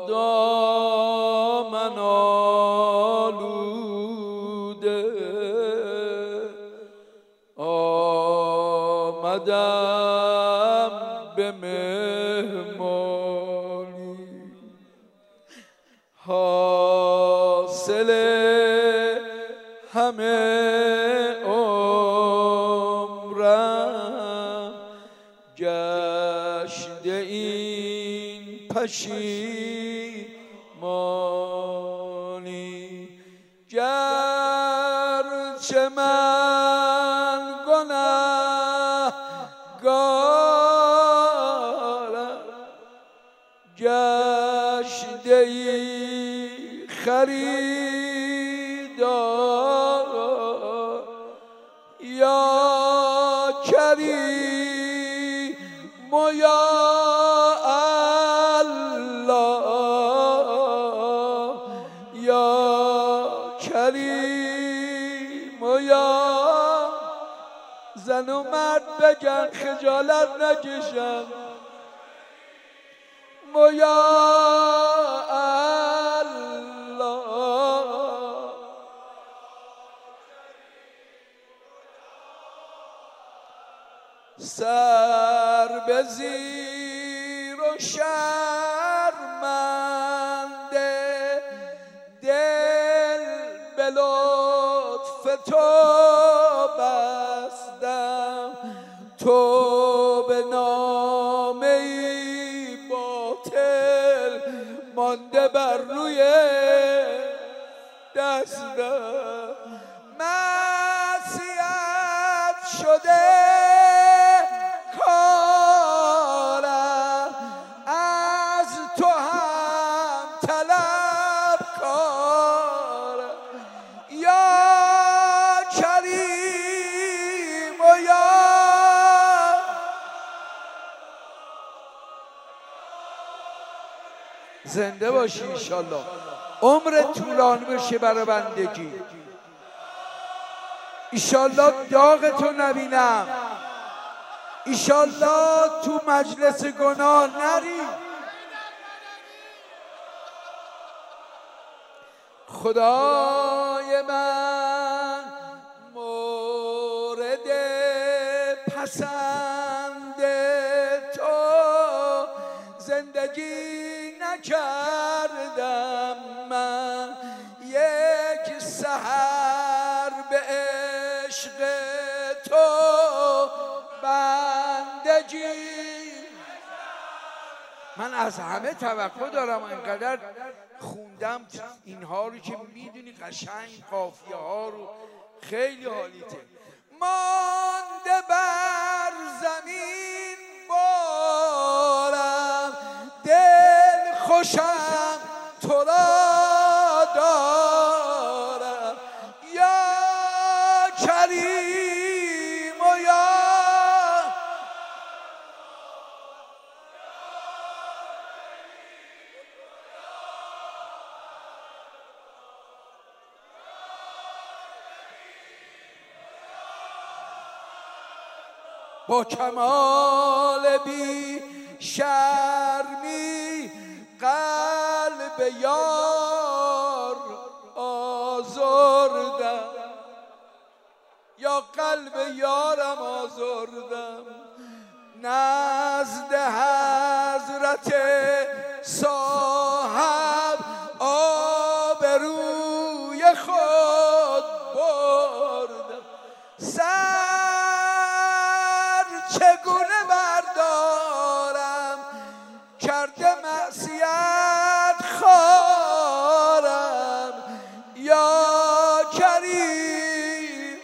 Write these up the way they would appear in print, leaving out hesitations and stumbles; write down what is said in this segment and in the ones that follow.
دامن آلوده آمدم به مهمانی، حاصل همه عمرم گشته این پشیمانی. گرچه من گنه‌گارم گشته ای خریدار، یا کریم و یا الله، یا کریم و یا زن و مرد بگن خجالت نکشن و یا الله. سر به زیر و شرمنده، دل به لطف تو بستم، تو به نامه ای باطل مانده بر روی دستم. معصیت شده کارم، از تو هم طلب کارم، یا کریم و یا زنده باشی انشالله، عمر طولانی بشه برای بندگی، انشالله داغ تو نبینم، انشالله تو مجلس گناه نری. خدای من مورد پسند تو زندگی نکردم من، یک سحر به عشق تو بندگی. من از همه توقع دارم، اینقدر خوندم اینها رو که میدونی قشنگ قافیه ها رو خیلی حالیته. مانده بر زمین بارم، دل خوشم تو را دارم، یا کریم و یا با کمال بی شرمی قلب یار آزردم، یا قلب یارم آزردم، نزد حضرت صاحب آبروی خود بردم. چگونه بردارم کرده معصیت خارم، یا کریم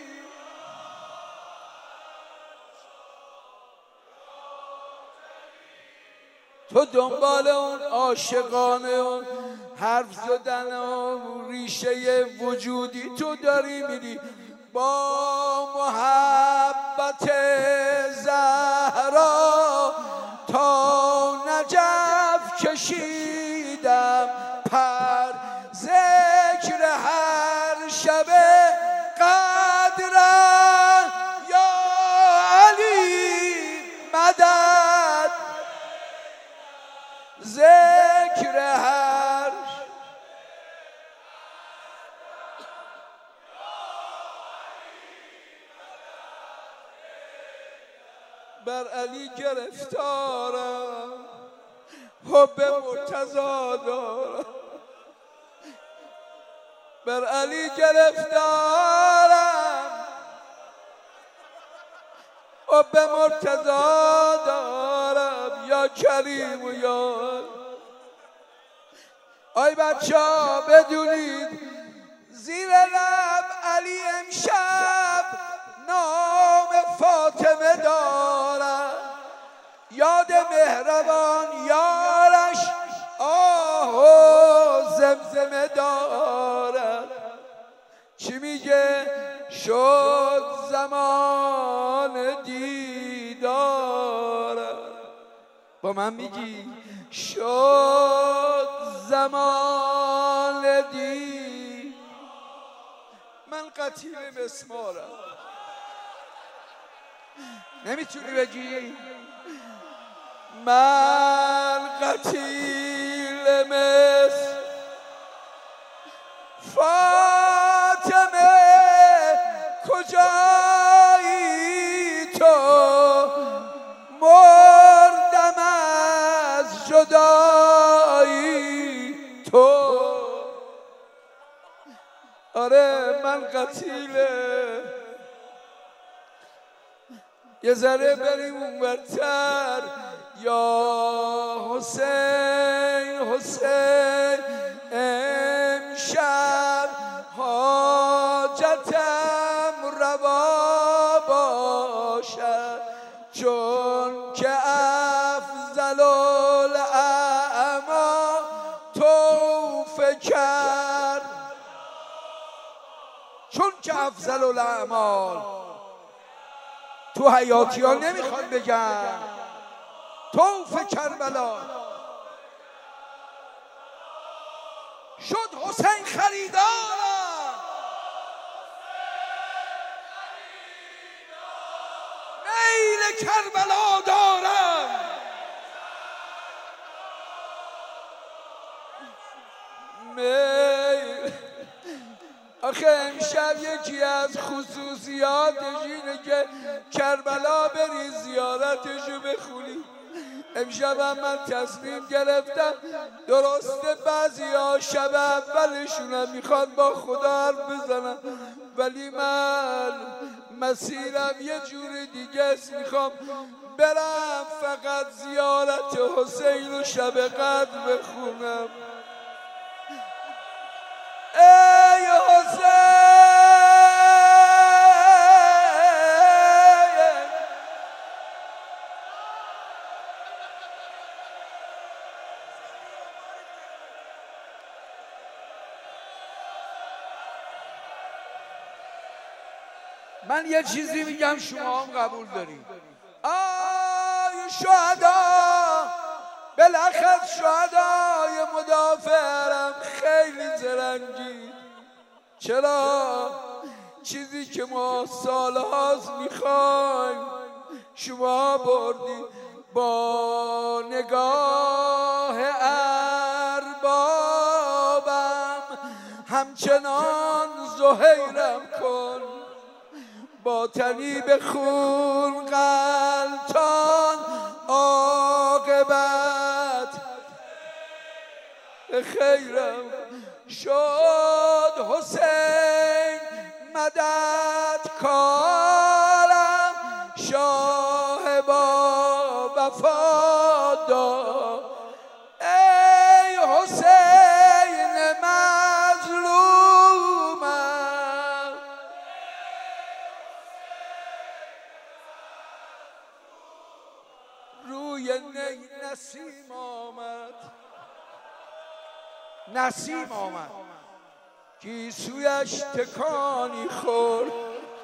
تو دنبال اون عاشقانه اون حرف زدن و ریشه وجودی تو داری میری، با محبت زهرا تا نجف کشیدم پر، ذکر هر شب قدرم، یا علی مدد ذکر هر بر علی گرفتارم، حب مرتضی دارم، بر علی گرفتارم، حب مرتضی دارم. یا کریم و یا آی بچه ها بدونید زیر لب علی امشب نام فاطمه دارد، یاد مهربان یارش آه و زمزمه دارد. چی میگه؟ شد زمان دیدارم. با من میگی شد زمان دی. من قتیل مسمارم. نمیتونی بگی من قتیل مس فاطمه کجایی تو، مردم از جدایی تو. آره من قتیله. یه ذره بریم اونورتر. یا حسین حسین امشب حاجتم روا باشد، چون که افضل الاعمال توفه کرد، چون که افضل الاعمال تو حیاتی ها نمیخواد بگم توفه کربلا شد حسین خریدارم، میل کربلا دارم. میل آخه امشب یکی از خصوصیاتش اینه که کربلا بری زیارتشو بخونی. امشب هم من تصمیم گرفتم، درسته بعضی ها شب اولشونم میخوان با خدا حرف بزنن، ولی من مسیرم یه جور دیگه است. میخوام برم فقط زیارت حسین و شب قدر بخونم. ای حسین من یه چیزی میگم شما هم قبول دارید. آی شهدا، بالاخص شهدای مدافعم خیلی زرنگی. چرا؟ چیزی که ما سالهاست میخوایم شما بردی. با نگاه اربابم همچنان زهیرم کن، با تنی به خون غلطان عاقبت خیرم شد. حسین مدد کارم، شاه با وفادار. ای حسین مظلومم، روی نی نسیم آمد، نسیم آمد گیسویش تکانی خورد،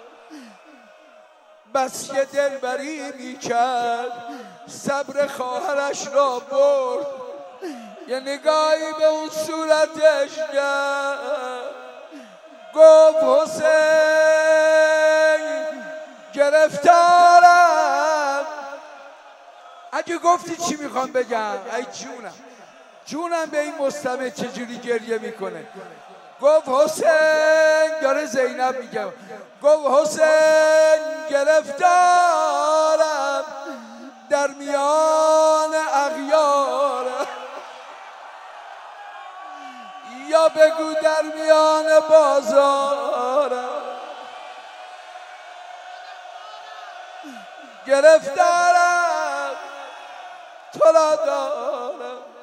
بس که دلبری میکرد صبر خواهرش را برد. یه نگاهی به اون صورتش کرد، گفت حسین گرفتارم. اگه گفتی چی میخوام بگم؟ ای جونم به این مستمع چجوری گریه میکنه. گفت حسین، داره زینب میگه، گفت حسین گرفتارم، در میان اغیار، یا بگو در میان بازار. گرفتارم تو را دارم